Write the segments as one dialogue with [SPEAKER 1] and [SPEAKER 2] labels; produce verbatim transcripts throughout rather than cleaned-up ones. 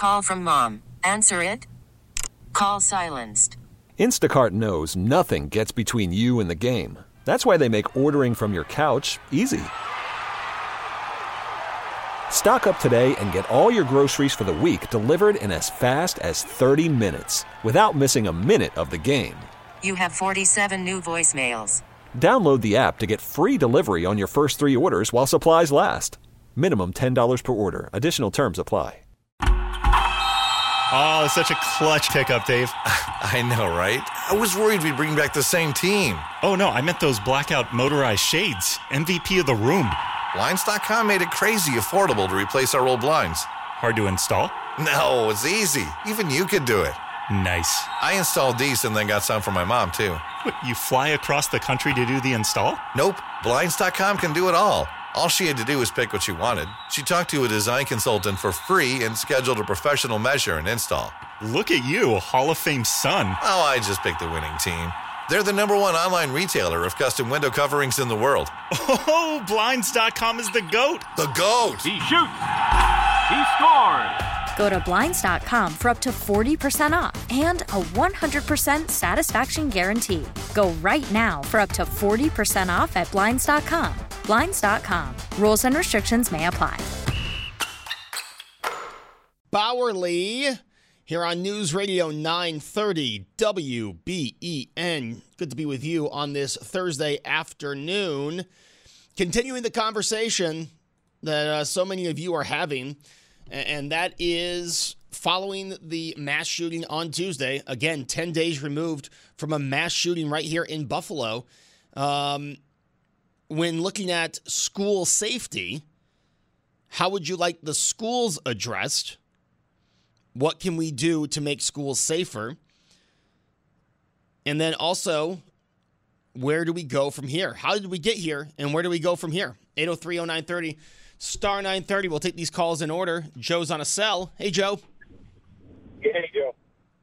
[SPEAKER 1] Call from mom. Answer it. Call silenced.
[SPEAKER 2] Instacart knows nothing gets between you and the game. That's why they make ordering from your couch easy. Stock up today and get all your groceries for the week delivered in as fast as thirty minutes without missing a minute of the game.
[SPEAKER 1] You have forty-seven new voicemails.
[SPEAKER 2] Download the app to get free delivery on your first three orders while supplies last. Minimum ten dollars per order. Additional terms apply.
[SPEAKER 3] Oh, such a clutch pickup, Dave.
[SPEAKER 4] I know, right? I was worried we'd bring back the same team.
[SPEAKER 3] Oh, no, I meant those blackout motorized shades. M V P of the room.
[SPEAKER 4] Blinds dot com made it crazy affordable to replace our old blinds.
[SPEAKER 3] Hard to install?
[SPEAKER 4] No, it's easy. Even you could do it.
[SPEAKER 3] Nice.
[SPEAKER 4] I installed these and then got some for my mom, too.
[SPEAKER 3] What, you fly across the country to do the install?
[SPEAKER 4] Nope. Blinds dot com can do it all. All she had to do was pick what she wanted. She talked to a design consultant for free and scheduled a professional measure and install.
[SPEAKER 3] Look at you, Hall of Fame son.
[SPEAKER 4] Oh, I just picked the winning team. They're the number one online retailer of custom window coverings in the world.
[SPEAKER 3] Oh, Blinds dot com is the GOAT.
[SPEAKER 4] The GOAT.
[SPEAKER 5] He shoots. He scores.
[SPEAKER 6] Go to Blinds dot com for up to forty percent off and a one hundred percent satisfaction guarantee. Go right now for up to forty percent off at Blinds dot com. Blinds dot com. Rules and restrictions may apply.
[SPEAKER 7] Bowerly here on News Radio nine thirty W B E N. Good to be with you on this Thursday afternoon. Continuing the conversation that uh, so many of you are having, and that is following the mass shooting on Tuesday. Again, ten days removed from a mass shooting right here in Buffalo. Um, when looking at school safety, how would you like the schools addressed? What can we do to make schools safer? And then also, where do we go from here? How did we get here, and where do we go from here? eight oh three oh nine thirty, star nine thirty. We'll take these calls in order. Joe's on a cell. Hey, Joe.
[SPEAKER 8] Hey, Joe.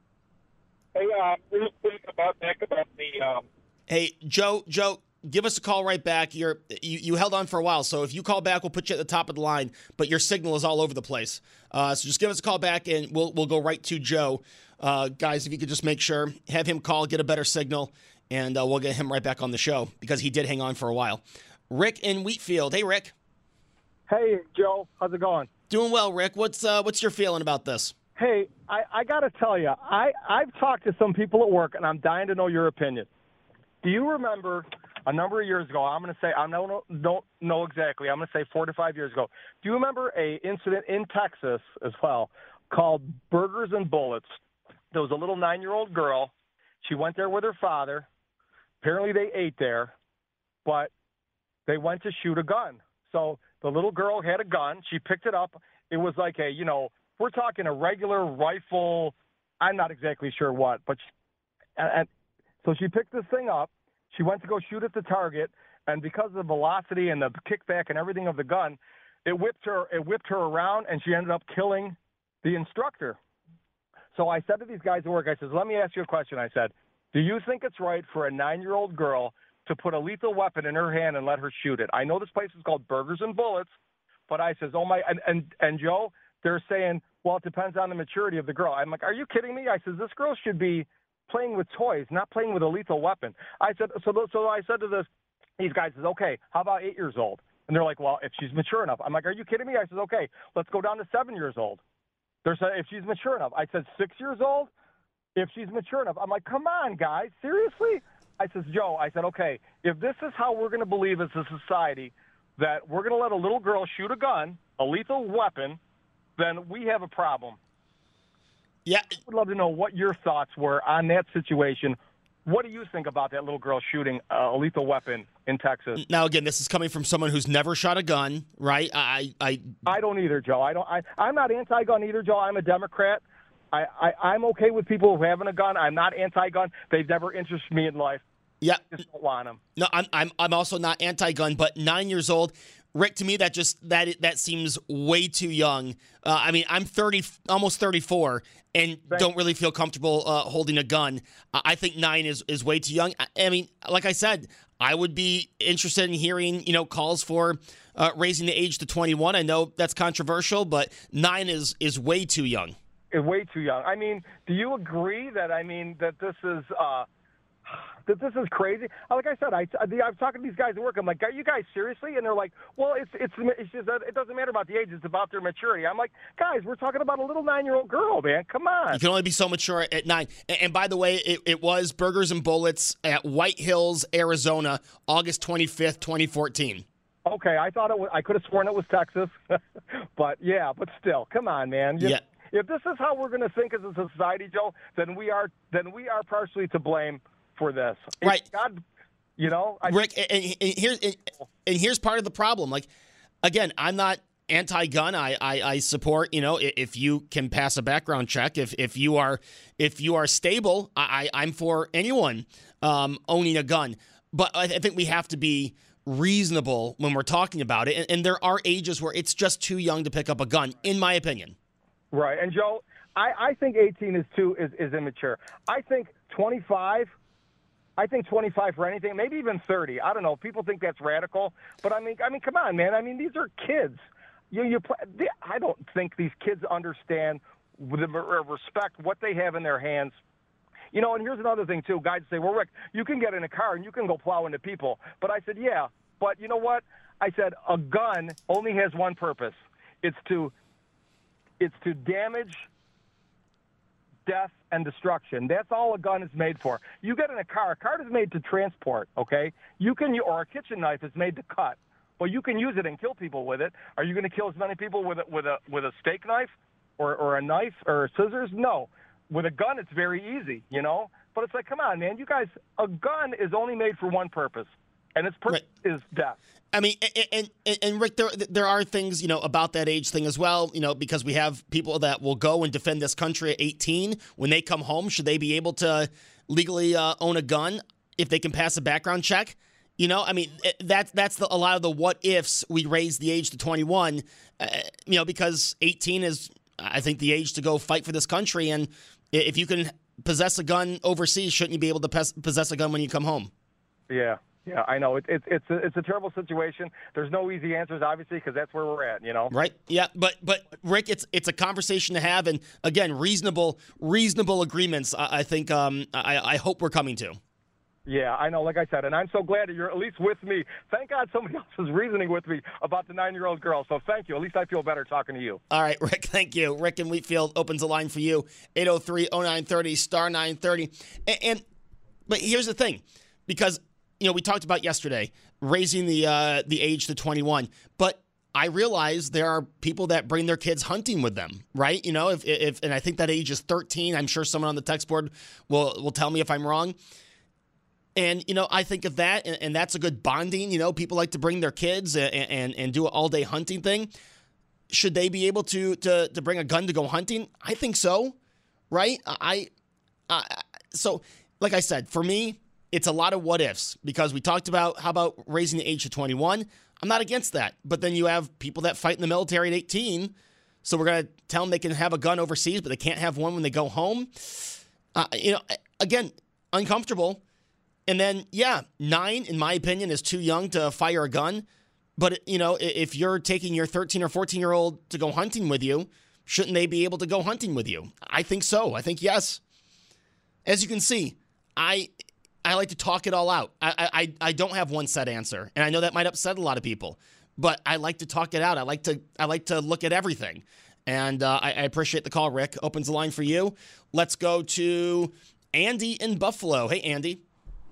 [SPEAKER 8] Hey, uh, real quick about back about the... Um...
[SPEAKER 7] Hey, Joe, Joe, give us a call right back. You're, you you held on for a while, so if you call back, we'll put you at the top of the line, but your signal is all over the place. Uh, so just give us a call back, and we'll we'll go right to Joe. Uh, guys, if you could just make sure, have him call, get a better signal, and uh, we'll get him right back on the show because he did hang on for a while. Rick in Wheatfield. Hey, Rick.
[SPEAKER 8] Hey, Joe. How's it going?
[SPEAKER 7] Doing well, Rick. What's uh, what's your feeling about this?
[SPEAKER 8] Hey, I, I got to tell you, I, I've talked to some people at work, and I'm dying to know your opinion. Do you remember a number of years ago, I'm going to say, I don't, don't know exactly, I'm going to say four to five years ago, do you remember a incident in Texas as well called Burgers and Bullets? There was a little nine-year-old girl. She went there with her father. Apparently they ate there, but they went to shoot a gun. So the little girl had a gun. She picked it up. It was like a, you know, we're talking a regular rifle. I'm not exactly sure what, but she, and, and so she picked this thing up. She went to go shoot at the target, and because of the velocity and the kickback and everything of the gun, it whipped her. It whipped her around, and she ended up killing the instructor. So I said to these guys at work, I said, "Let me ask you a question." I said, "Do you think it's right for a nine-year-old girl to put a lethal weapon in her hand and let her shoot it? I know this place is called Burgers and Bullets, but I says, oh my, and and, and Joe, they're saying, well, it depends on the maturity of the girl. I'm like, are you kidding me? I says, this girl should be playing with toys, not playing with a lethal weapon. I said, so so I said to this, these guys, says, okay, how about eight years old? And they're like, well, if she's mature enough. I'm like, are you kidding me? I said, okay, let's go down to seven years old. They're saying, if she's mature enough. I said, six years old? If she's mature enough. I'm like, come on, guys, seriously? I says, Joe, I said, okay, if this is how we're going to believe as a society that we're going to let a little girl shoot a gun, a lethal weapon, then we have a problem.
[SPEAKER 7] Yeah.
[SPEAKER 8] I would love to know what your thoughts were on that situation. What do you think about that little girl shooting a lethal weapon in Texas?
[SPEAKER 7] Now, again, this is coming from someone who's never shot a gun, right? I, I,
[SPEAKER 8] I don't either, Joe. I don't. I, I'm not anti-gun either, Joe. I'm a Democrat. I, I, I'm okay with people having a gun. I'm not anti-gun. They've never interested me in life.
[SPEAKER 7] Yeah.
[SPEAKER 8] I just don't want them.
[SPEAKER 7] No, I'm, I'm, I'm also not anti-gun, but nine years old. Rick, to me, that just that that seems way too young. Uh, I mean, I'm thirty, almost thirty-four, and
[SPEAKER 8] Thanks.
[SPEAKER 7] don't really feel comfortable uh, holding a gun. I think nine is, is way too young. I, I mean, like I said, I would be interested in hearing, you know, calls for uh, raising the age to twenty-one. I know that's controversial, but nine is is way too young.
[SPEAKER 8] is way too young. I mean, do you agree that I mean that this is uh, that this is crazy? Like I said, I I'm talking to these guys at work. I'm like, are you guys seriously? And they're like, well, it's it's it's just that it doesn't matter about the age. It's about their maturity. I'm like, guys, we're talking about a little nine-year-old girl, man. Come on.
[SPEAKER 7] You can only be so mature at nine. And, and by the way, it, it was Burgers and Bullets at White Hills, Arizona, August twenty-fifth, twenty fourteen.
[SPEAKER 8] Okay, I thought it was. I could have sworn it was Texas, but yeah, but still, come on, man. You,
[SPEAKER 7] yeah.
[SPEAKER 8] If this is how we're going to think as a society, Joe, then we are then we are partially to blame for this.
[SPEAKER 7] Right.
[SPEAKER 8] If God, you know, I,
[SPEAKER 7] Rick, and, and here's and, and here's part of the problem. Like, again, I'm not anti-gun. I, I I support. You know, if you can pass a background check, if if you are if you are stable, I, I I'm for anyone um, owning a gun. But I, I think we have to be reasonable when we're talking about it, and, and there are ages where it's just too young to pick up a gun, in my opinion.
[SPEAKER 8] Right, and Joe, I, I think eighteen is too is, is immature. I think twenty-five. I think twenty-five for anything, maybe even thirty. I don't know. People think that's radical, but I mean, I mean, come on, man. I mean, these are kids. You, you. They, I don't think these kids understand with respect what they have in their hands. You know, and here's another thing, too. Guys say, well, Rick, you can get in a car and you can go plow into people. But I said, yeah, but you know what? I said a gun only has one purpose. It's to it's to damage, death, and destruction. That's all a gun is made for. You get in a car. A car is made to transport, okay? You can, or a kitchen knife is made to cut. Well, you can use it and kill people with it. Are you going to kill as many people with a, with a, with a steak knife or, or a knife or scissors? No. With a gun, it's very easy, you know? But it's like, come on, man. You guys, a gun is only made for one purpose, and its purpose right. is death.
[SPEAKER 7] I mean, and, and, and Rick, there there are things, you know, about that age thing as well, you know, because we have people that will go and defend this country at eighteen. When they come home, should they be able to legally uh, own a gun if they can pass a background check? You know, I mean, that's that's the, a lot of the what ifs we raise the age to twenty-one, uh, you know, because eighteen is, I think, the age to go fight for this country. And if you can possess a gun overseas, shouldn't you be able to possess a gun when you come home?
[SPEAKER 8] Yeah, yeah, I know. It, it, it's, a, it's a terrible situation. There's no easy answers, obviously, because that's where we're at, you know?
[SPEAKER 7] Right, yeah, but, but Rick, it's it's a conversation to have, and, again, reasonable reasonable agreements, I, I think, um, I, I hope we're coming to.
[SPEAKER 8] Yeah, I know, like I said, and I'm so glad that you're at least with me. Thank God somebody else was reasoning with me about the nine-year-old girl, so thank you. At least I feel better talking to you.
[SPEAKER 7] All right, Rick, thank you. Rick in Wheatfield opens the line for you, eight oh three oh nine thirty, star nine thirty. And, and but here's the thing, because, you know, we talked about yesterday, raising the uh, the age to twenty-one, but I realize there are people that bring their kids hunting with them, right? You know, if, if and I think that age is thirteen. I'm sure someone on the text board will, will tell me if I'm wrong. And, you know, I think of that, and, and that's a good bonding. You know, people like to bring their kids and and, and do an all-day hunting thing. Should they be able to, to to bring a gun to go hunting? I think so, right? I, I So, like I said, for me, it's a lot of what-ifs, because we talked about how about raising the age to twenty-one. I'm not against that. But then you have people that fight in the military at eighteen, so we're going to tell them they can have a gun overseas, but they can't have one when they go home. Uh, you know, again, uncomfortable. And then, yeah, nine, in my opinion, is too young to fire a gun. But, you know, if you're taking your thirteen or fourteen-year-old to go hunting with you, shouldn't they be able to go hunting with you? I think so. I think yes. As you can see, I I like to talk it all out. I I, I don't have one set answer, and I know that might upset a lot of people. But I like to talk it out. I like to I like to look at everything. And uh, I, I appreciate the call, Rick. Opens the line for you. Let's go to Andy in Buffalo. Hey, Andy.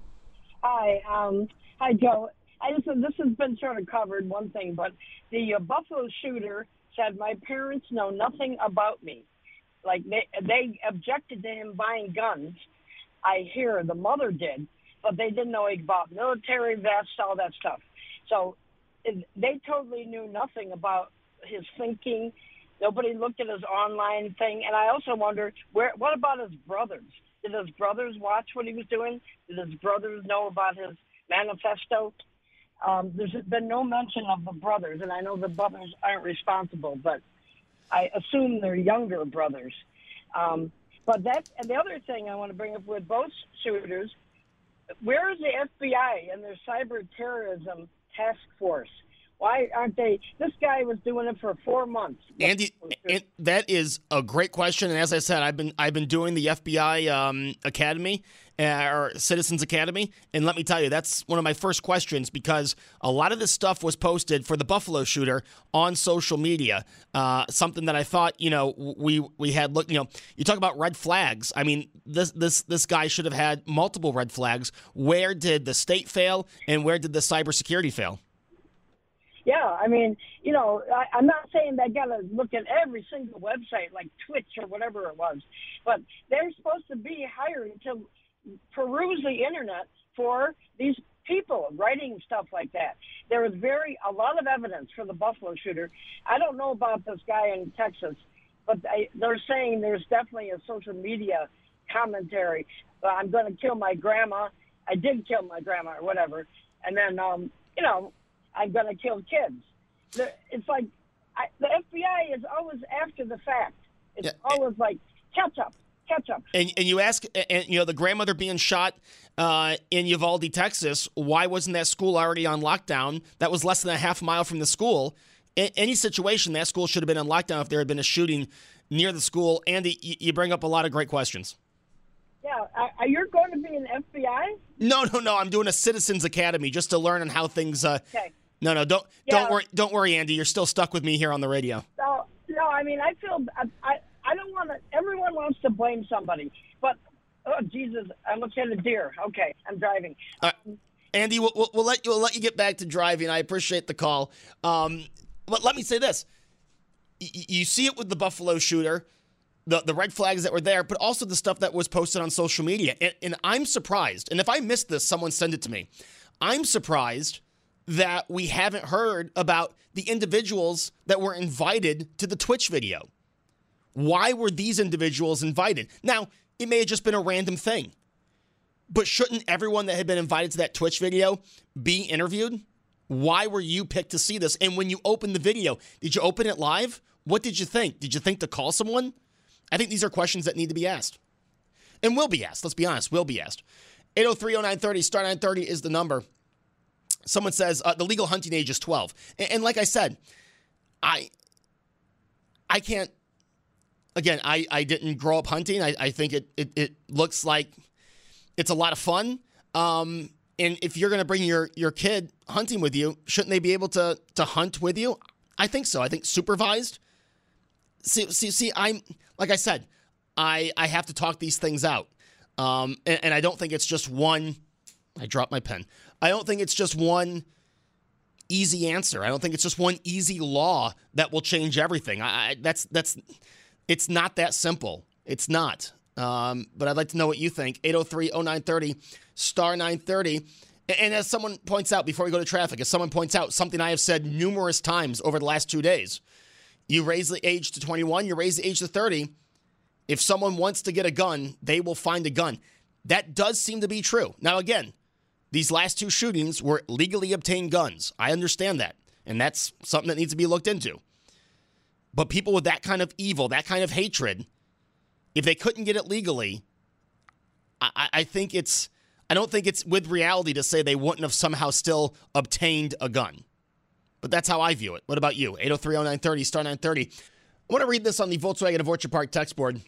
[SPEAKER 9] Hi, um, hi, Joe. I just this has been sort of covered, one thing, but the uh, Buffalo shooter said, my parents know nothing about me. Like, they, they objected to him buying guns. I hear the mother did, but they didn't know about military vests, all that stuff. So it, they totally knew nothing about his thinking. Nobody looked at his online thing. And I also wonder, where what about his brothers? Did his brothers watch what he was doing? Did his brothers know about his manifesto? Um, there's been no mention of the brothers, and I know the brothers aren't responsible, but I assume they're younger brothers. Um, but that, and the other thing I want to bring up with both shooters, where is the F B I and their cyber terrorism task force? Why aren't they? This guy was doing it for four months.
[SPEAKER 7] Andy, and that is a great question. And as I said, I've been I've been doing the F B I um, Academy uh, or Citizens Academy, and let me tell you, that's one of my first questions because a lot of this stuff was posted for the Buffalo shooter on social media. Uh, something that I thought, you know, we we had look. You know, you talk about red flags. I mean, this this this guy should have had multiple red flags. Where did the state fail, and where did the cybersecurity fail?
[SPEAKER 9] Yeah, I mean, you know, I, I'm not saying they got to look at every single website like Twitch or whatever it was, but they're supposed to be hiring to peruse the internet for these people writing stuff like that. There was very a lot of evidence for the Buffalo shooter. I don't know about this guy in Texas, but I, they're saying there's definitely a social media commentary. Uh, I'm going to kill my grandma. I did kill my grandma or whatever, and then um, you know. I'm going to kill kids. The, it's like I, the F B I is always after the fact. It's yeah. always like, catch up, catch up.
[SPEAKER 7] And, and you ask, and you know, the grandmother being shot uh, in Uvalde, Texas, why wasn't that school already on lockdown? That was less than a half mile from the school. In any situation, that school should have been on lockdown if there had been a shooting near the school. Andy, you, you bring up a lot of great questions.
[SPEAKER 9] Yeah, are you going to be an F B I?
[SPEAKER 7] No, no, no. I'm doing a Citizens Academy just to learn on how things. Uh,
[SPEAKER 9] okay.
[SPEAKER 7] No, no, don't yeah. don't worry, don't worry, Andy. You're still stuck with me here on the radio.
[SPEAKER 9] No, no. I mean, I feel I I, I don't want to. Everyone wants to blame somebody, but oh Jesus, I looked at a deer. Okay, I'm driving.
[SPEAKER 7] Uh, Andy, we'll, we'll, we'll let you we'll let you get back to driving. I appreciate the call. Um, but let me say this: y- you see it with the Buffalo shooter. The, the red flags that were there, but also the stuff that was posted on social media. And, and I'm surprised, and if I missed this, someone send it to me. I'm surprised that we haven't heard about the individuals that were invited to the Twitch video. Why were these individuals invited? Now, it may have just been a random thing, but shouldn't everyone that had been invited to that Twitch video be interviewed? Why were you picked to see this? And when you opened the video, did you open it live? What did you think? Did you think to call someone? I think these are questions that need to be asked. And will be asked. Let's be honest. Will be asked. eight oh three oh nine thirty, star nine thirty is the number. Someone says uh, the legal hunting age is twelve. And, and like I said, I I can't, again, I, I didn't grow up hunting. I, I think it, it, it looks like it's a lot of fun. Um, and if you're going to bring your, your kid hunting with you, shouldn't they be able to, to hunt with you? I think so. I think supervised. See, see, see, I'm, like I said, I, I have to talk these things out. Um, and, and I don't think it's just one, I dropped my pen. I don't think it's just one easy answer. I don't think it's just one easy law that will change everything. I, I that's, that's, it's not that simple. It's not. Um, but I'd like to know what you think. eight oh three oh nine thirty, star nine thirty. And, and as someone points out, before we go to traffic, as someone points out, something I have said numerous times over the last two days, you raise the age to twenty-one, you raise the age to thirty. If someone wants to get a gun, they will find a gun. That does seem to be true. Now, again, these last two shootings were legally obtained guns. I understand that. And that's something that needs to be looked into. But people with that kind of evil, that kind of hatred, if they couldn't get it legally, I, I think it's, I don't think it's with reality to say they wouldn't have somehow still obtained a gun. But that's how I view it. What about you? eight oh three oh nine thirty, star nine thirty. I want to read this on the Volkswagen of Orchard Park text board.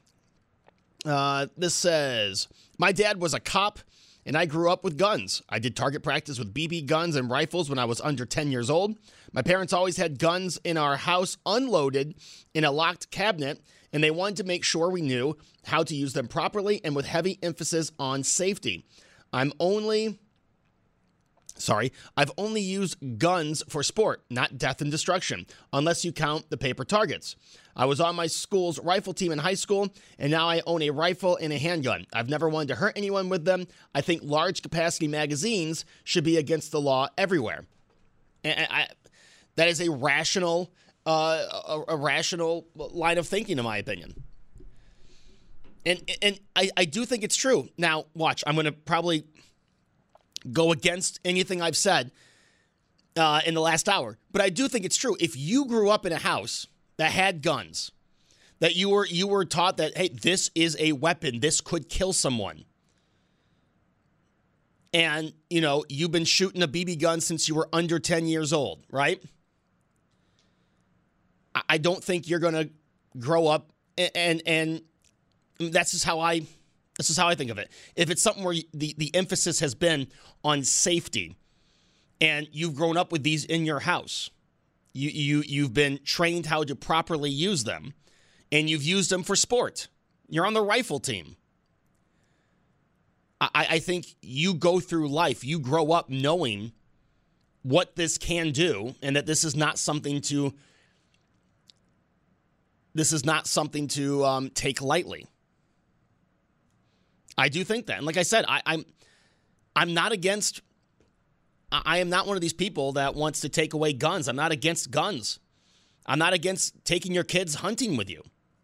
[SPEAKER 7] Uh, this says, my dad was a cop, and I grew up with guns. I did target practice with B B guns and rifles when I was under ten years old. My parents always had guns in our house unloaded in a locked cabinet, and they wanted to make sure we knew how to use them properly and with heavy emphasis on safety. I'm only... Sorry, I've only used guns for sport, not death and destruction, unless you count the paper targets. I was on my school's rifle team in high school, and now I own a rifle and a handgun. I've never wanted to hurt anyone with them. I think large capacity magazines should be against the law everywhere. And I, that is a rational, uh, a, a rational line of thinking, in my opinion. And and I, I do think it's true. Now, watch, I'm going to probably go against anything I've said uh, in the last hour. But I do think it's true. If you grew up in a house that had guns, that you were you were taught that, hey, this is a weapon, this could kill someone, And, you know, you've been shooting a B B gun since you were under ten years old, right? I don't think you're going to grow up and, and and that's just how I this is how I think of it. If it's something where the, the emphasis has been on safety and you've grown up with these in your house, you you you've been trained how to properly use them, and you've used them for sport. You're on the rifle team. I, I think you go through life, you grow up knowing what this can do, and that this is not something to this is not something to um, take lightly. I do think that, and like I said, I, I'm I'm not against. I am not one of these people that wants to take away guns. I'm not against guns. I'm not against taking your kids hunting with you.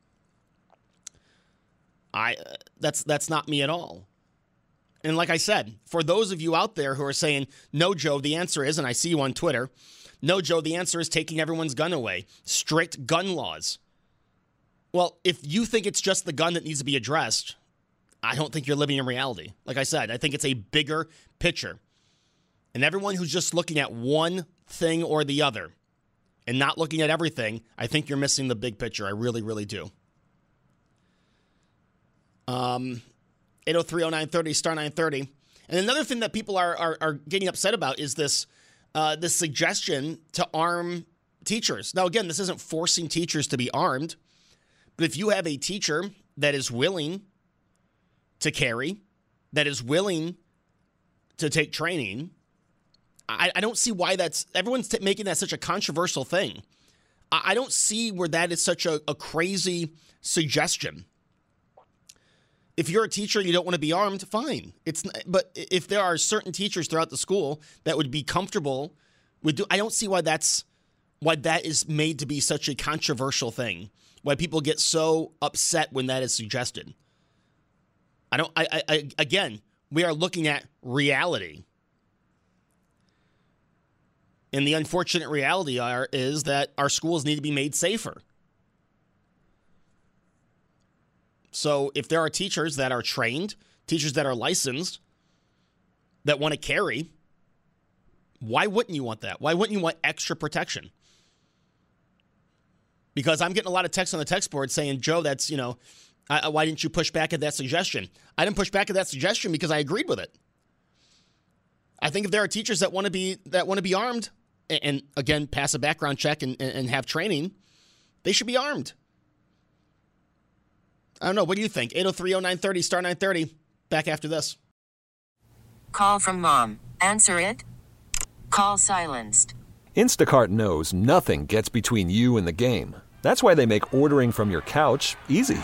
[SPEAKER 7] I uh, that's that's not me at all. And like I said, for those of you out there who are saying, no, Joe, the answer is, and I see you on Twitter, no, Joe, the answer is taking everyone's gun away. Strict gun laws. Well, if you think it's just the gun that needs to be addressed, I don't think you're living in reality. Like I said, I think it's a bigger picture. And everyone who's just looking at one thing or the other and not looking at everything, I think you're missing the big picture. I really, really do. Um, eight oh three oh nine thirty, star nine thirty. And another thing that people are are, are getting upset about is this uh, this suggestion to arm teachers. Now, again, this isn't forcing teachers to be armed, but if you have a teacher that is willing to carry, that is willing to take training, I, I don't see why that's everyone's t- making that such a controversial thing. I, I don't see where that is such a, a crazy suggestion. If you're a teacher and you don't want to be armed, fine. It's not, but if there are certain teachers throughout the school that would be comfortable with, do, I don't see why that's why that is made to be such a controversial thing. Why people get so upset when that is suggested. I don't. I, I, I again, we are looking at reality, and the unfortunate reality are is that our schools need to be made safer. So if there are teachers that are trained, teachers that are licensed, that want to carry, why wouldn't you want that? Why wouldn't you want extra protection? Because I'm getting a lot of texts on the text board saying, Joe, that's, you know, I, why didn't you push back at that suggestion? I didn't push back at that suggestion because I agreed with it. I think if there are teachers that want to be that want to be armed and, and again, pass a background check and, and have training, they should be armed. I don't know. What do you think? eight oh three oh nine thirty, star nine thirty. Back after this.
[SPEAKER 1] Call from mom. Answer it. Call silenced.
[SPEAKER 2] Instacart knows nothing gets between you and the game. That's why they make ordering from your couch easy.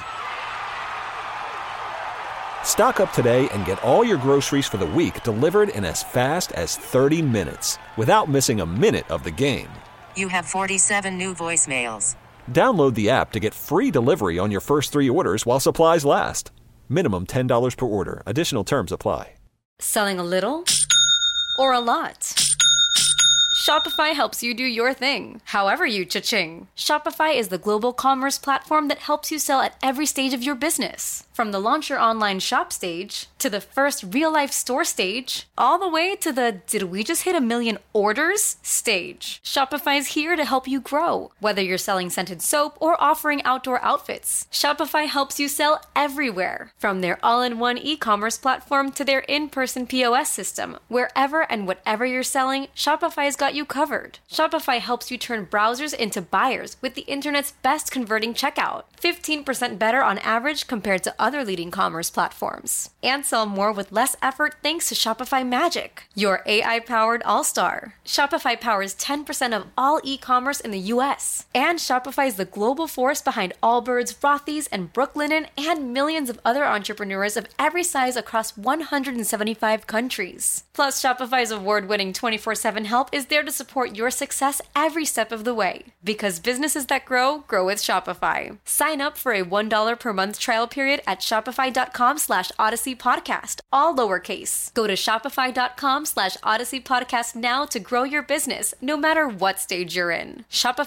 [SPEAKER 2] Stock up today and get all your groceries for the week delivered in as fast as thirty minutes without missing a minute of the game.
[SPEAKER 1] You have forty-seven new voicemails.
[SPEAKER 2] Download the app to get free delivery on your first three orders while supplies last. Minimum ten dollars per order. Additional terms apply.
[SPEAKER 10] Selling a little or a lot? Shopify helps you do your thing, however you cha-ching. Shopify is the global commerce platform that helps you sell at every stage of your business. From the launch your online shop stage, to the first real-life store stage, all the way to the did we just hit a million orders stage. Shopify's here to help you grow. Whether you're selling scented soap or offering outdoor outfits, Shopify helps you sell everywhere. From their all-in-one e-commerce platform to their in-person P O S system, wherever and whatever you're selling, Shopify's got you covered. Shopify helps you turn browsers into buyers with the internet's best converting checkout. fifteen percent better on average compared to other leading commerce platforms. And sell more with less effort thanks to Shopify Magic, your A I-powered all-star. Shopify powers ten percent of all e-commerce in the U S. And Shopify is the global force behind Allbirds, Rothy's, and Brooklinen, and millions of other entrepreneurs of every size across one hundred seventy-five countries. Plus, Shopify's award-winning twenty-four seven help is there to support your success every step of the way. Because businesses that grow, grow with Shopify. Sign up for a one dollar per month trial period at shopify.com slash Odyssey Podcast, all lowercase. Go to shopify.com slash Odyssey Podcast now to grow your business, no matter what stage you're in.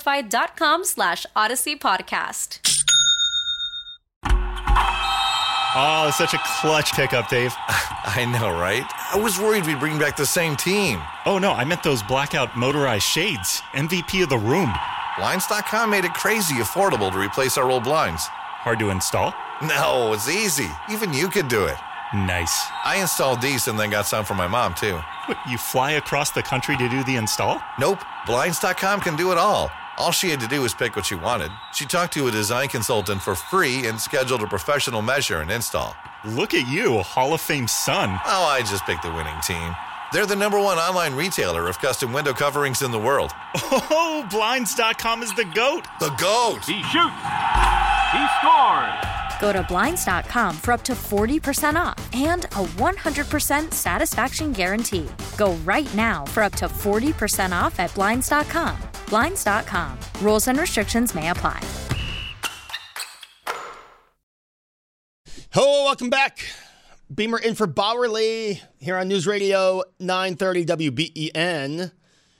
[SPEAKER 10] Shopify.com slash Odyssey Podcast.
[SPEAKER 3] Oh, it's such a clutch pickup, Dave.
[SPEAKER 4] I know, right? I was worried we'd bring back the same team.
[SPEAKER 3] Oh, no, I meant those blackout motorized shades. M V P of the room.
[SPEAKER 4] Blinds dot com made it crazy affordable to replace our old blinds.
[SPEAKER 3] Hard to install?
[SPEAKER 4] No, it's easy. Even you could do it.
[SPEAKER 3] Nice.
[SPEAKER 4] I installed these and then got some for my mom, too.
[SPEAKER 3] What, you fly across the country to do the install?
[SPEAKER 4] Nope. Blinds dot com can do it all. All she had to do was pick what she wanted. She talked to a design consultant for free and scheduled a professional measure and install.
[SPEAKER 3] Look at you, Hall of Fame son.
[SPEAKER 4] Oh, I just picked the winning team. They're the number one online retailer of custom window coverings in the world.
[SPEAKER 3] Oh, Blinds dot com is the GOAT.
[SPEAKER 4] The GOAT!
[SPEAKER 5] He shoots. He scores.
[SPEAKER 6] Go to Blinds dot com for up to forty percent off and a one hundred percent satisfaction guarantee. Go right now for up to forty percent off at Blinds dot com. Blinds dot com. Rules and restrictions may apply.
[SPEAKER 7] Hello, welcome back. Beamer in for Bowerly here on News Radio nine thirty W B E N.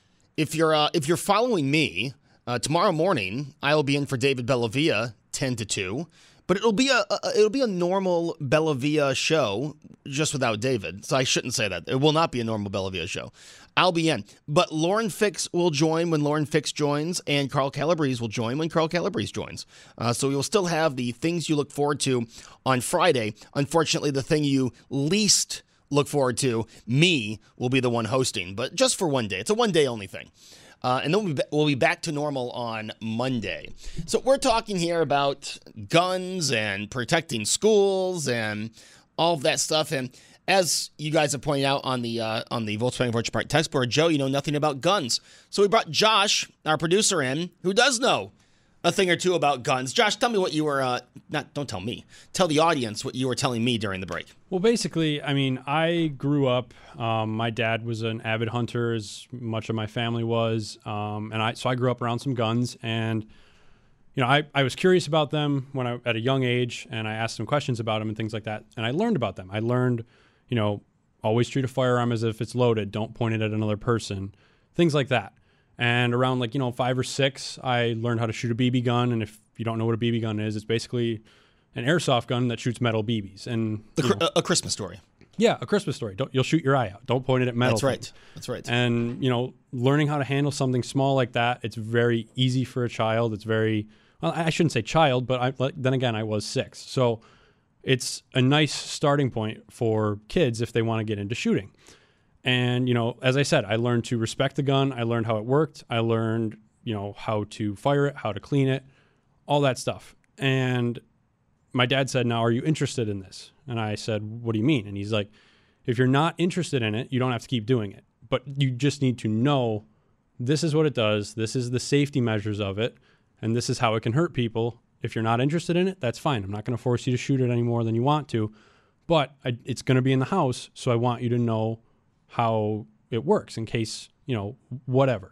[SPEAKER 7] If you're uh, if you're following me, uh, tomorrow morning I will be in for David Bellavia ten to two. But it'll be a, a it'll be a normal Bellavia show, just without David. So I shouldn't say that. It will not be a normal Bellavia show. I'll be in. But Lauren Fix will join when Lauren Fix joins, and Carl Calabrese will join when Carl Calabrese joins. Uh, so you'll still have the things you look forward to on Friday. Unfortunately, the thing you least look forward to, me, will be the one hosting. But just for one day. It's a one-day only thing. Uh, and then we'll be, we'll be back to normal on Monday. So we're talking here about guns and protecting schools and all of that stuff. And as you guys have pointed out on the uh, on the Volkswagen Virtual Park text board, Joe, you know nothing about guns. So we brought Josh, our producer, in, who does know a thing or two about guns. Josh, tell me what you were, uh, not, don't tell me, tell the audience what you were telling me during the break.
[SPEAKER 11] Well, basically, I mean, I grew up, um, my dad was an avid hunter, as much of my family was, um, and I so I grew up around some guns, and, you know, I, I was curious about them when I, at a young age, and I asked some questions about them and things like that, and I learned about them. I learned, you know, always treat a firearm as if it's loaded, don't point it at another person, things like that. And around like, you know, five or six, I learned how to shoot a B B gun. And if you don't know what a B B gun is, it's basically an airsoft gun that shoots metal B Bs. And
[SPEAKER 7] the, know, a Christmas Story.
[SPEAKER 11] Yeah, a Christmas Story. Don't, you'll shoot your eye out. Don't point it at metal.
[SPEAKER 7] That's right.
[SPEAKER 11] Things.
[SPEAKER 7] That's right.
[SPEAKER 11] And, you know, learning how to handle something small like that, it's very easy for a child. It's very, well, I shouldn't say child, but I, then again, I was six. So it's a nice starting point for kids if they want to get into shooting. And, you know, as I said, I learned to respect the gun. I learned how it worked. I learned, you know, how to fire it, how to clean it, all that stuff. And my dad said, now, are you interested in this? And I said, what do you mean? And he's like, if you're not interested in it, you don't have to keep doing it. But you just need to know this is what it does. This is the safety measures of it. And this is how it can hurt people. If you're not interested in it, that's fine. I'm not going to force you to shoot it any more than you want to. But I, it's going to be in the house, so I want you to know how it works in case, you know, whatever.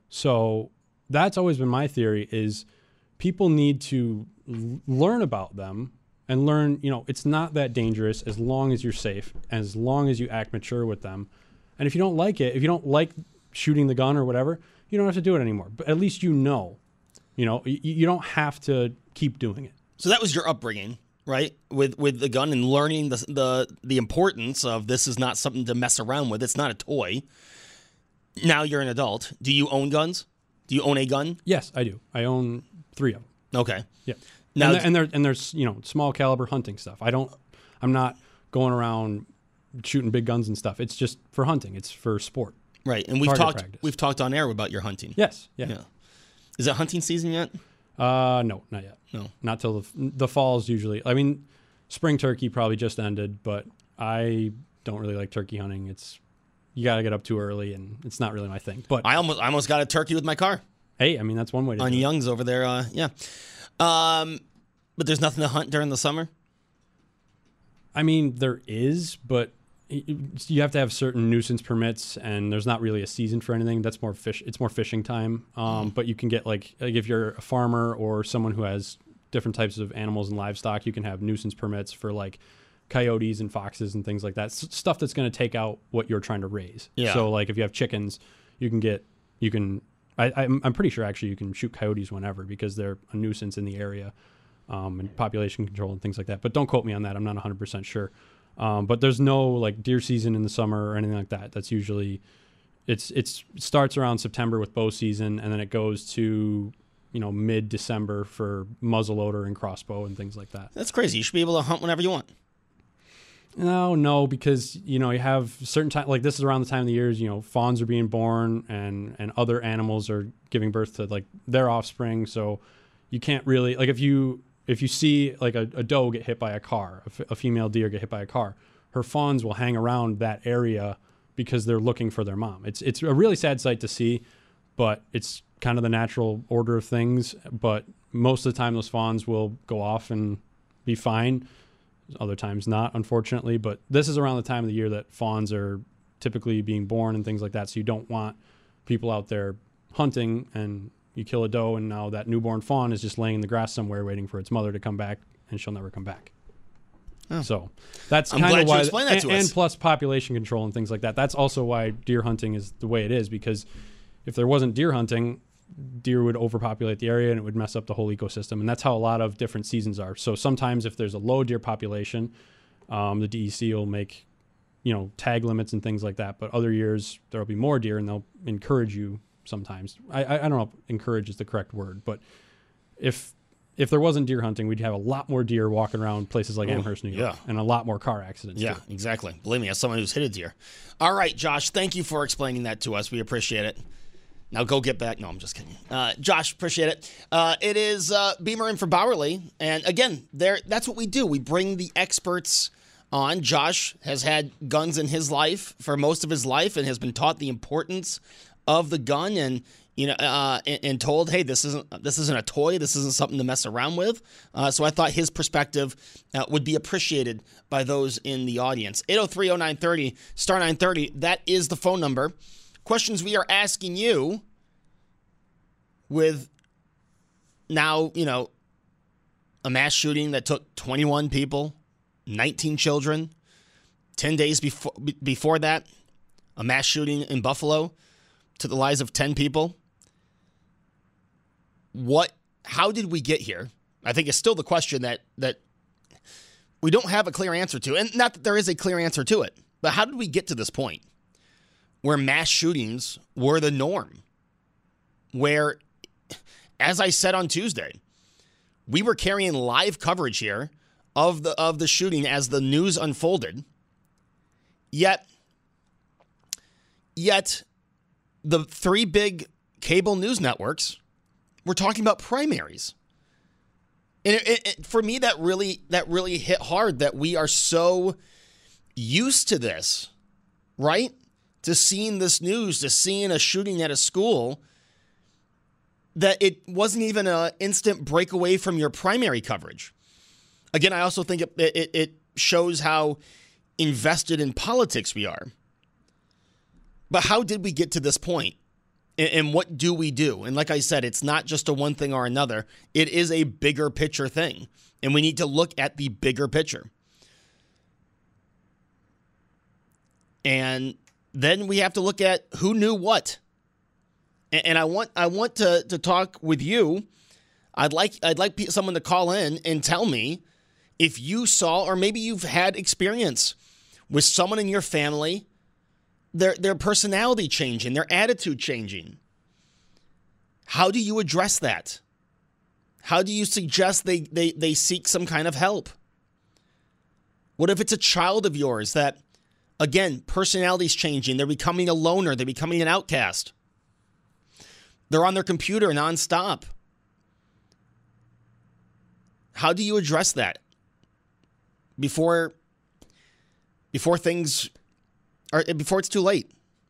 [SPEAKER 11] So that's always been my theory is people need to l- learn about them and learn, you know, it's not that dangerous as long as you're safe, as long as you act mature with them. And if you don't like it, if you don't like shooting the gun or whatever, you don't have to do it anymore. But at least you know, you know, you, you don't have to keep doing it.
[SPEAKER 7] So that was your upbringing, right? With with the gun and learning the, the the importance of this is not something to mess around with. It's not a toy. Now you're an adult. Do you own guns? Do you own a gun?
[SPEAKER 11] Yes, I do. I own three of them.
[SPEAKER 7] Okay.
[SPEAKER 11] Yeah.
[SPEAKER 7] Now
[SPEAKER 11] and, and there and there's, you know, small caliber hunting stuff. I don't I'm not going around shooting big guns and stuff. It's just for hunting. It's for sport.
[SPEAKER 7] Right. And we've
[SPEAKER 11] Target
[SPEAKER 7] talked
[SPEAKER 11] practice.
[SPEAKER 7] we've talked on air about your hunting.
[SPEAKER 11] Yes. Yeah.
[SPEAKER 7] Yeah. Is it hunting season yet?
[SPEAKER 11] Uh, no, not yet.
[SPEAKER 7] No.
[SPEAKER 11] Not till the, the fall's usually. I mean, spring turkey probably just ended, but I don't really like turkey hunting. It's you got to get up too early, and it's not really my thing. But
[SPEAKER 7] I almost I almost got a turkey with my car.
[SPEAKER 11] Hey, I mean that's one way to
[SPEAKER 7] on
[SPEAKER 11] do
[SPEAKER 7] Young's
[SPEAKER 11] it.
[SPEAKER 7] over there. Uh, yeah. Um, but there's nothing to hunt during the summer.
[SPEAKER 11] I mean, there is, but you have to have certain nuisance permits, and there's not really a season for anything. That's more fish. It's more fishing time. Um, mm. But you can get like, like if you're a farmer or someone who has different types of animals and livestock, you can have nuisance permits for like coyotes and foxes and things like that. S- stuff that's going to take out what you're trying to raise.
[SPEAKER 7] Yeah.
[SPEAKER 11] So like if you have chickens, you can get you can. I, I'm I'm pretty sure actually you can shoot coyotes whenever because they're a nuisance in the area. um, and population control and things like that. But don't quote me on that. I'm not one hundred percent sure. Um, but there's no like deer season in the summer or anything like that. That's usually it's it's it starts around September with bow season, and then it goes to you know mid December for muzzleloader and crossbow and things like that.
[SPEAKER 7] That's crazy. You should be able to hunt whenever you want.
[SPEAKER 11] No, no, because you know you have certain time like this is around the time of the years you know fawns are being born and and other animals are giving birth to like their offspring, so you can't really like if you. If you see like a, a doe get hit by a car, a, f- a female deer get hit by a car, her fawns will hang around that area because they're looking for their mom. It's it's a really sad sight to see, but it's kind of the natural order of things. But most of the time, those fawns will go off and be fine. Other times not, unfortunately. But this is around the time of the year that fawns are typically being born and things like that. So you don't want people out there hunting and you kill a doe, and now that newborn fawn is just laying in the grass somewhere waiting for its mother to come back, and she'll never come back. Oh. So that's
[SPEAKER 7] I'm
[SPEAKER 11] kind
[SPEAKER 7] glad
[SPEAKER 11] of why,
[SPEAKER 7] you explained that
[SPEAKER 11] and,
[SPEAKER 7] to us.
[SPEAKER 11] and plus population control and things like that. That's also why deer hunting is the way it is, because if there wasn't deer hunting, deer would overpopulate the area and it would mess up the whole ecosystem. And that's how a lot of different seasons are. So sometimes if there's a low deer population, um, the D E C will make, you know, tag limits and things like that. But other years there'll be more deer and they'll encourage you sometimes. I, I, I don't know if encourage is the correct word, but if if there wasn't deer hunting, we'd have a lot more deer walking around places like
[SPEAKER 7] Oh,
[SPEAKER 11] Amherst, New York,
[SPEAKER 7] yeah.
[SPEAKER 11] and a lot more car accidents.
[SPEAKER 7] Yeah,
[SPEAKER 11] too.
[SPEAKER 7] exactly. Believe me, as someone who's hit a deer. All right, Josh, thank you for explaining that to us. We appreciate it. Now go get back. No, I'm just kidding. Uh, Josh, appreciate it. Uh, it is uh, Beamer in for Bowerly. And again, there that's what we do. We bring the experts on. Josh has had guns in his life for most of his life and has been taught the importance of the gun and you know uh, and, and told, hey, this isn't this isn't a toy. This isn't something to mess around with. Uh, so I thought his perspective uh, would be appreciated by those in the audience. eight oh three oh nine thirty, star nine thirty. That is the phone number. Questions we are asking you with now, you know, a mass shooting that took twenty-one people, nineteen children, ten days before before that, a mass shooting in Buffalo to the lives of ten people. What, how did we get here? I think it's still the question that that we don't have a clear answer to. And not that there is a clear answer to it, but how did we get to this point where mass shootings were the norm? Where, as I said on Tuesday, we were carrying live coverage here of the of the shooting as the news unfolded. Yet, yet the three big cable news networks were talking about primaries. And it, it, it, for me, that really that really hit hard that we are so used to this, right? To seeing this news, to seeing a shooting at a school, that it wasn't even an instant breakaway from your primary coverage. Again, I also think it, it, it shows how invested in politics we are. But how did we get to this point? And, and what do we do? And like I said, it's not just a one thing or another. It is a bigger picture thing. And we need to look at the bigger picture. And then we have to look at who knew what. And I want I want to, to talk with you. I'd like I'd like someone to call in and tell me if you saw, or maybe you've had experience with someone in your family, their their personality changing, their attitude changing. How do you address that? How do you suggest they they they seek some kind of help? What if it's a child of yours that, again, personality's changing, they're becoming a loner, they're becoming an outcast? They're on their computer nonstop. How do you address that before before things are before it's too late?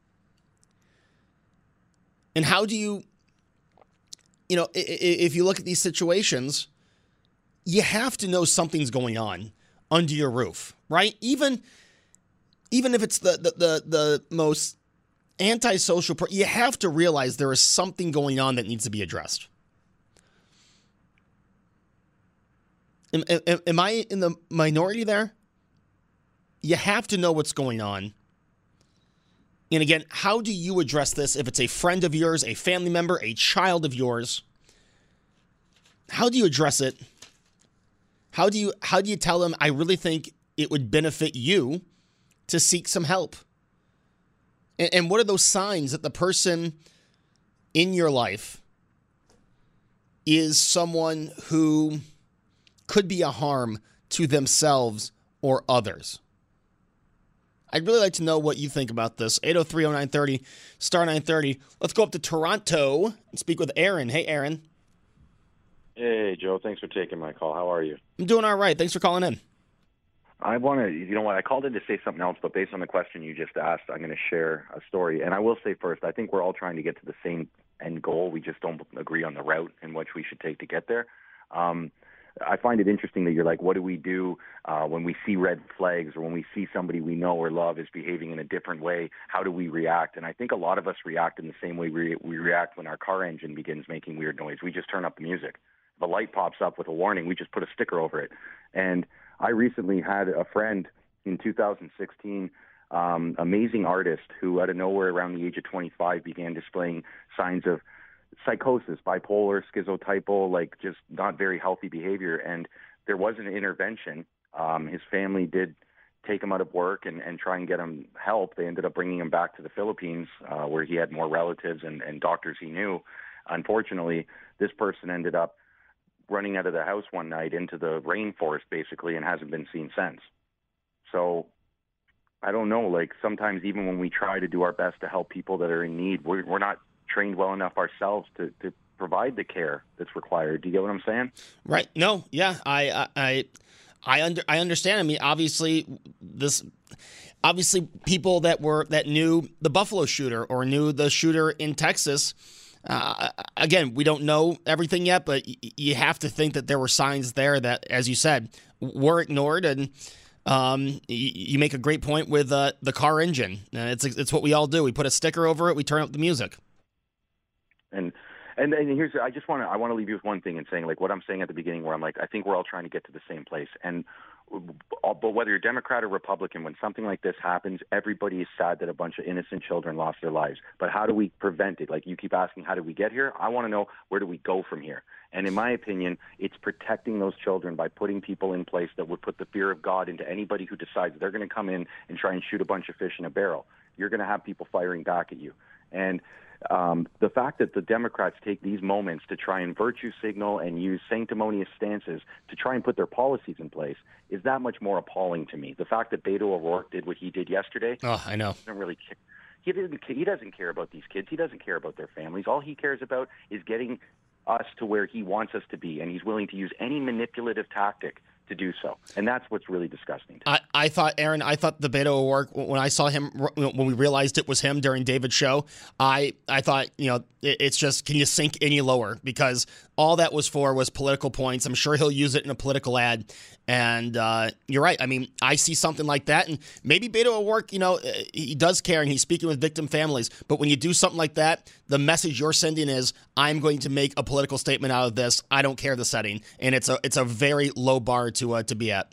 [SPEAKER 7] And how do you, you know, if you look at these situations, you have to know something's going on under your roof, right? Even even if it's the the the, the most antisocial, you have to realize there is something going on that needs to be addressed. Am, am, am I in the minority there? You have to know what's going on. And again, how do you address this if it's a friend of yours, a family member, a child of yours? How do you address it How do you how do you tell them, I really think it would benefit you to seek some help? And, and what are those signs that the person in your life is someone who could be a harm to themselves or others? I'd really like to know what you think about this. eight oh three oh nine thirty, star nine thirty. Let's go up to Toronto and speak with Aaron. Hey, Aaron.
[SPEAKER 12] Hey, Joe. Thanks for taking my call. How are you?
[SPEAKER 7] I'm doing all right. Thanks for calling in.
[SPEAKER 12] I want to, you know what, I called in to say something else, but based on the question you just asked, I'm going to share a story. And I will say first, I think we're all trying to get to the same end goal. We just don't agree on the route in which we should take to get there. Um, I find it interesting that you're like, what do we do uh, when we see red flags or when we see somebody we know or love is behaving in a different way? How do we react? And I think a lot of us react in the same way we, we react when our car engine begins making weird noise. We just turn up the music. If a light pops up with a warning, we just put a sticker over it. And I recently had a friend in two thousand sixteen, um, amazing artist who out of nowhere around the age of twenty-five began displaying signs of psychosis, bipolar, schizotypal, like just not very healthy behavior. And there was an intervention. Um, his family did take him out of work and, and try and get him help. They ended up bringing him back to the Philippines uh, where he had more relatives and, and doctors he knew. Unfortunately, this person ended up running out of the house one night into the rainforest basically and hasn't been seen since. So I don't know, like sometimes even when we try to do our best to help people that are in need, we're, we're not trained well enough ourselves to, to provide the care that's required. Do you get what I'm saying?
[SPEAKER 7] Right. No. Yeah. I, I, I, under, I understand. I mean, obviously this, obviously people that were, that knew the Buffalo shooter or knew the shooter in Texas, Uh, again, we don't know everything yet, but y- you have to think that there were signs there that, as you said, were ignored. And um, y- you make a great point with uh, the car engine. Uh, it's it's what we all do. We put a sticker over it. We turn up the music.
[SPEAKER 12] And and and here's I just want to I want to leave you with one thing in saying like what I'm saying at the beginning, where I'm like I think we're all trying to get to the same place. And but whether you're Democrat or Republican, when something like this happens, everybody is sad that a bunch of innocent children lost their lives. But how do we prevent it? Like you keep asking, how do we get here? I want to know, where do we go from here? And in my opinion, it's protecting those children by putting people in place that would put the fear of God into anybody who decides they're going to come in and try and shoot a bunch of fish in a barrel. You're going to have people firing back at you. And Um, the fact that the Democrats take these moments to try and virtue signal and use sanctimonious stances to try and put their policies in place is that much more appalling to me. The fact that Beto O'Rourke did what he did yesterday,
[SPEAKER 7] oh, I know,
[SPEAKER 12] doesn't really care. He doesn't. He doesn't care about these kids. He doesn't care about their families. All he cares about is getting us to where he wants us to be, and he's willing to use any manipulative tactic to do so. And that's what's really disgusting.
[SPEAKER 7] I, I thought, Aaron, I thought the Beto O'Rourke, when I saw him, when we realized it was him during David's show, I, I thought, you know, it, it's just, can you sink any lower? Because all that was for was political points. I'm sure he'll use it in a political ad. And uh, you're right. I mean, I see something like that, and maybe Beto O'Rourke, you know, he does care, and he's speaking with victim families. But when you do something like that, the message you're sending is, I'm going to make a political statement out of this. I don't care the setting, and it's a it's a very low bar to uh, to be at.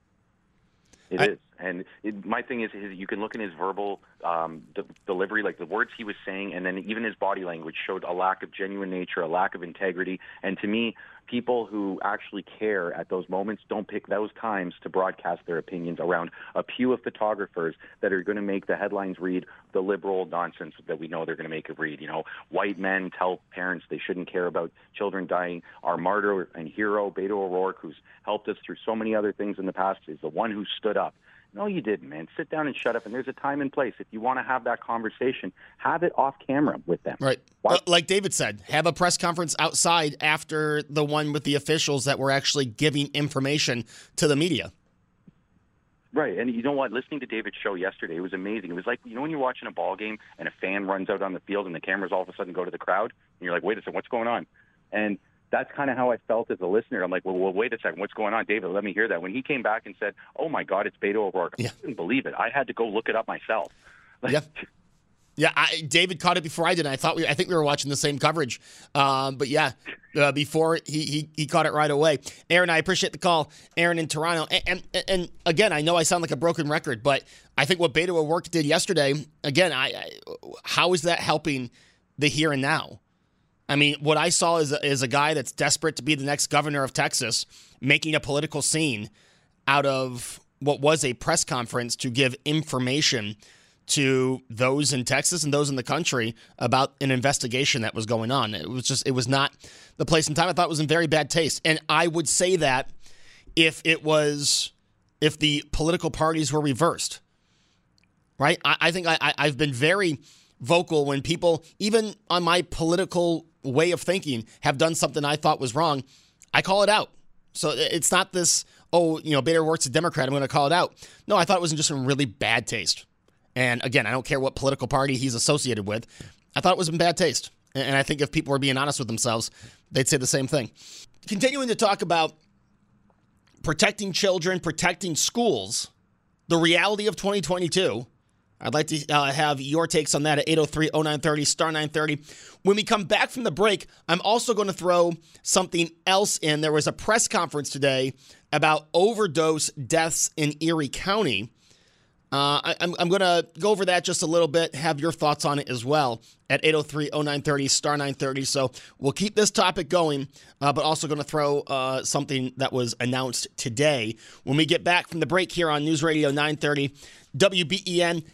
[SPEAKER 12] It I, is. And it, my thing is, is, you can look in his verbal um, de- delivery, like the words he was saying, and then even his body language showed a lack of genuine nature, a lack of integrity. And to me, people who actually care at those moments don't pick those times to broadcast their opinions around a pew of photographers that are going to make the headlines read the liberal nonsense that we know they're going to make it read. You know, white men tell parents they shouldn't care about children dying. Our martyr and hero, Beto O'Rourke, who's helped us through so many other things in the past, is the one who stood up. No, you didn't, man. Sit down and shut up. And there's a time and place. If you want to have that conversation, have it off camera with them.
[SPEAKER 7] Right. Why? Like David said, have a press conference outside after the one with the officials that were actually giving information to the media.
[SPEAKER 12] Right. And you know what? Listening to David's show yesterday, it was amazing. It was like, you know, when you're watching a ball game and a fan runs out on the field and the cameras all of a sudden go to the crowd, and you're like, wait a second, what's going on? And that's kind of how I felt as a listener. I'm like, well, well, wait a second. What's going on, David? Let me hear that. When he came back and said, oh, my God, it's Beto O'Rourke, yeah. I couldn't believe it. I had to go look it up myself. Like,
[SPEAKER 7] yeah. Yeah, I, David caught it before I did. I thought we, I think we were watching the same coverage. Um, but, yeah, uh, before he, he he caught it right away. Aaron, I appreciate the call. Aaron in Toronto. And, and, and again, I know I sound like a broken record, but I think what Beto O'Rourke did yesterday, again, I, I how is that helping the here and now? I mean, what I saw is a, is a guy that's desperate to be the next governor of Texas, making a political scene out of what was a press conference to give information to those in Texas and those in the country about an investigation that was going on. It was just, it was not the place and time. I thought it was in very bad taste. And I would say that if it was, if the political parties were reversed, right? I, I think I, I, I've been very vocal when people, even on my political way of thinking, have done something I thought was wrong. I call it out. So it's not this, oh, you know, Beto O'Rourke's a Democrat, I'm going to call it out. No, I thought it was just in really bad taste. And again, I don't care what political party he's associated with. I thought it was in bad taste. And I think if people were being honest with themselves, they'd say the same thing. Continuing to talk about protecting children, protecting schools, the reality of twenty twenty-two. I'd like to uh, have your takes on that at eight oh three oh nine thirty, star nine thirty. When we come back from the break, I'm also going to throw something else in. There was a press conference today about overdose deaths in Erie County. Uh, I, I'm, I'm going to go over that just a little bit, have your thoughts on it as well at eight oh three oh nine thirty, star nine thirty. So we'll keep this topic going, uh, but also going to throw uh, something that was announced today. When we get back from the break here on News Radio nine thirty, W B E N.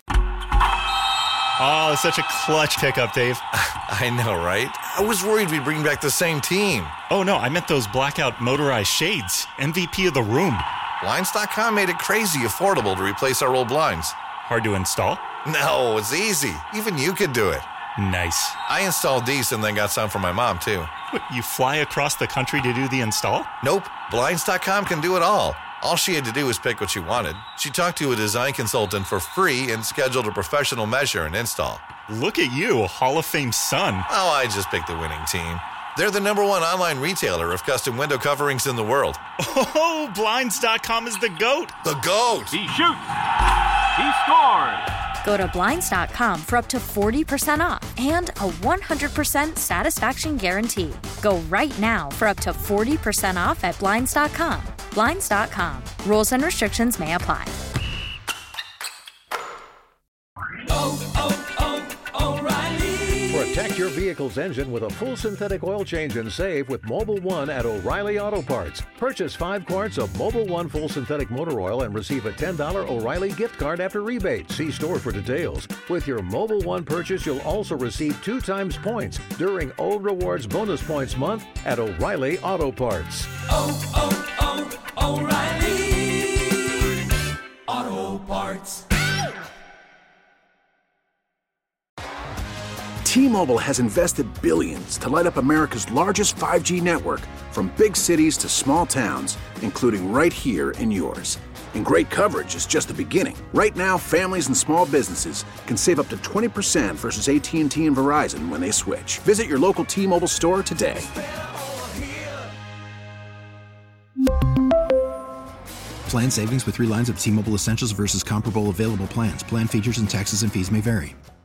[SPEAKER 3] Oh, such a clutch pickup, Dave.
[SPEAKER 4] I know, right? I was worried we'd bring back the same team.
[SPEAKER 3] Oh, no, I meant those blackout motorized shades. M V P of the room.
[SPEAKER 4] Blinds dot com made it crazy affordable to replace our old blinds.
[SPEAKER 3] Hard to install?
[SPEAKER 4] No, it's easy. Even you could do it.
[SPEAKER 3] Nice.
[SPEAKER 4] I installed these and then got some for my mom, too.
[SPEAKER 3] What, you fly across the country to do the install?
[SPEAKER 4] Nope. Blinds dot com can do it all. All she had to do was pick what she wanted. She talked to a design consultant for free and scheduled a professional measure and install.
[SPEAKER 3] Look at you, Hall of Fame son.
[SPEAKER 4] Oh, I just picked the winning team. They're the number one online retailer of custom window coverings in the world.
[SPEAKER 3] Oh, Blinds dot com is the GOAT.
[SPEAKER 4] The GOAT.
[SPEAKER 5] He shoots. He scores.
[SPEAKER 6] Go to Blinds dot com for up to forty percent off and a one hundred percent satisfaction guarantee. Go right now for up to forty percent off at Blinds dot com. Blinds dot com. Rules and restrictions may apply.
[SPEAKER 13] Oh, oh, oh, O'Reilly.
[SPEAKER 14] Protect your vehicle's engine with a full synthetic oil change and save with Mobil one at O'Reilly Auto Parts. Purchase five quarts of Mobil one full synthetic motor oil and receive a ten dollars O'Reilly gift card after rebate. See store for details. With your Mobil one purchase, you'll also receive two times points during O Rewards Bonus Points Month at O'Reilly Auto Parts.
[SPEAKER 13] Oh, oh, oh, O'Reilly Auto Parts.
[SPEAKER 15] T-Mobile has invested billions to light up America's largest five G network, from big cities to small towns, including right here in yours. And great coverage is just the beginning. Right now, families and small businesses can save up to twenty percent versus A T and T and Verizon when they switch. Visit your local T-Mobile store today.
[SPEAKER 16] Plan savings with three lines of T-Mobile Essentials versus comparable available plans. Plan features and taxes and fees may vary.